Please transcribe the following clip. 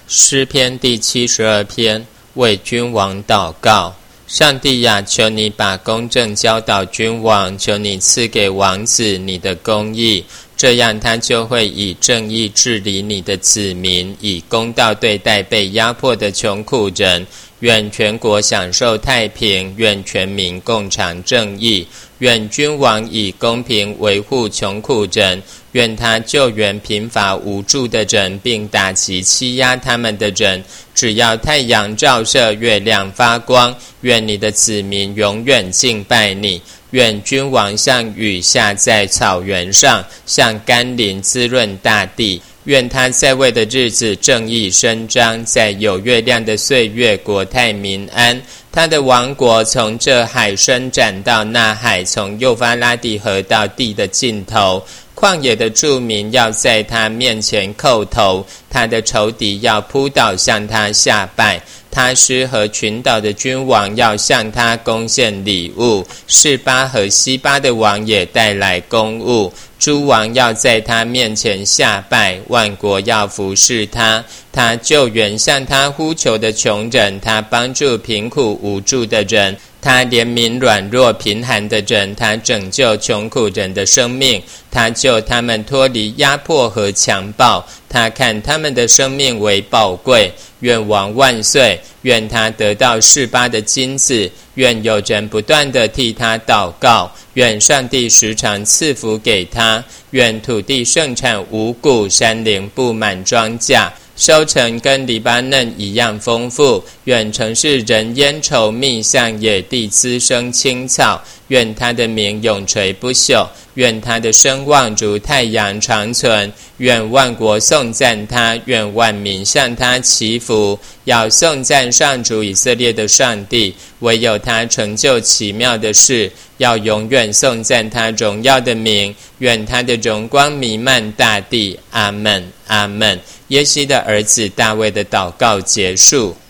诗篇第72篇，为君王祷告。上帝呀，求你把公正教导君王，求你赐给王子你的公义，这样他就会以正义治理你的子民，以公道对待被压迫的穷苦人。愿全国享受太平，愿全民共尝正义，愿君王以公平维护穷苦人，愿他救援贫乏无助的人，并打击欺压他们的人。只要太阳照射，月亮发光，愿你的子民永远敬拜你。愿君王像雨下在草原上，像甘霖滋润大地。愿他在位的日子正义伸张，在有月亮的岁月国泰民安。他的王国从这海伸展到那海，从幼发拉底河到地的尽头。旷野的住民要在他面前叩头，他的仇敌要扑倒向他下拜。他施和群岛的君王要向他贡献礼物，示巴和西巴的王也带来公物。诸王要在他面前下拜，万国要服侍他。他救援向他呼求的穷人，他帮助贫苦无助的人，他怜悯软弱贫寒的人，他拯救穷苦人的生命，他救他们脱离压迫和强暴，他看他们的生命为宝贵。愿王万岁，愿他得到示巴的金子，愿有人不断地替他祷告，愿上帝时常赐福给他，愿土地盛产五谷，山林布满庄稼，收成跟黎巴嫩一样丰富。愿城市人烟稠密，像野地滋生青草。愿他的名永垂不朽，愿他的声望如太阳长存。愿万国颂赞他，愿万民向他祈福。要颂赞上主以色列的上帝，唯有他成就奇妙的事。要永远颂赞他荣耀的名，愿他的荣光弥漫大地。阿们，阿们。耶西的儿子大卫的祷告结束。